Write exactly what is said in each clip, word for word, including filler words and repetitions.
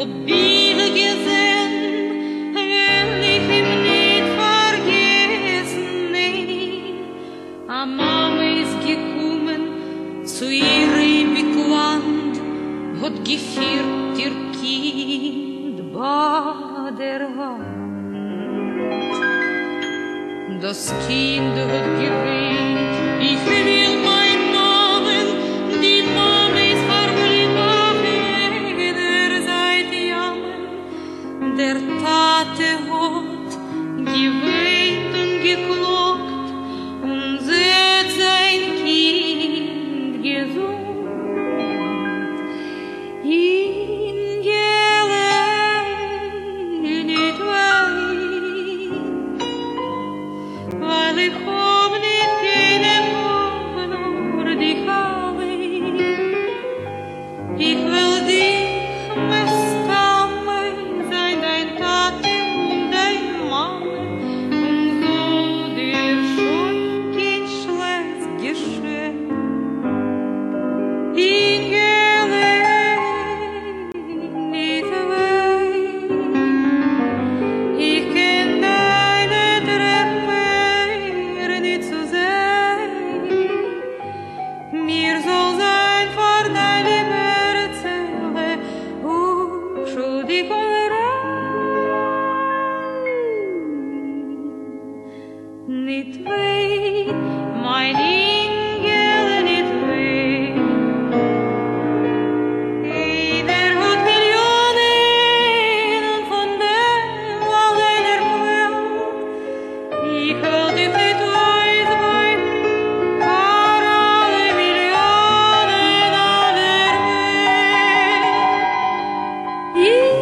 und Biele gesehen, will ich ihm nicht vergessen, nee. A Mama ist gekommen zu ihrem Land, hat geführt ihr Kind bei der Hand. Das Kind hat geweint, ich will mein Namen, die Mama ist verblieben auf jeder Seite jammer. Der Tate hat geweint und geklagt und sieht sein Kind gesund. In Gelen nicht wein, weil ich hab nicht keine Hoffnung, nur dich allein. Ich will dich bestammen, sein dein Tate und dein Mama, und so dir schon kein Schlecht geschehen. In Gelen nicht wein, ich kenn deine Tränen nicht zu sehen. Mir soll sein vor deine Wurzeln unschuldig und rein. Nicht weh, mein Engel, nicht weh. Jeder hat Millionen und von dem allein erquält. Ich will dich nicht ausbeuten, vor alle Millionen aller Welt.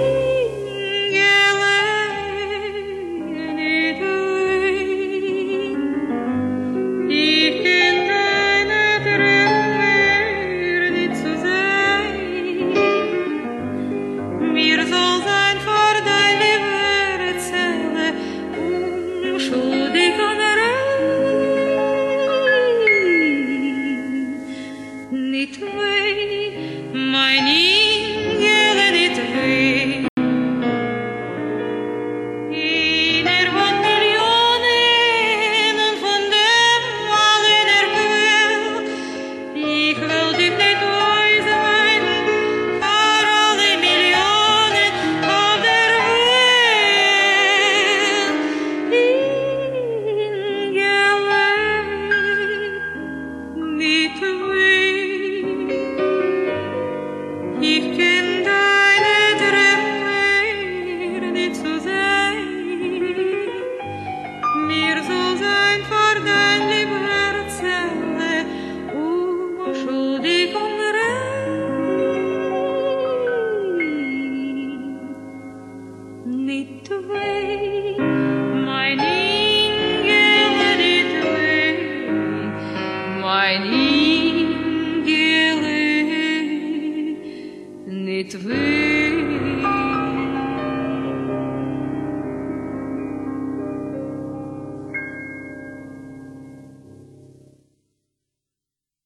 Engel, nicht weh. Ich kenn deine Tränen nicht zu sehen. Mir soll sein vor deine Wurzeln unschuldig und rein. Nicht weh, mein Engel, nicht weh. Jeder hat Millionen und von dem allein erquält. Ich will dich nicht ausweiten, vor alle Millionen auf der Welt. Engel, nicht weh. Ich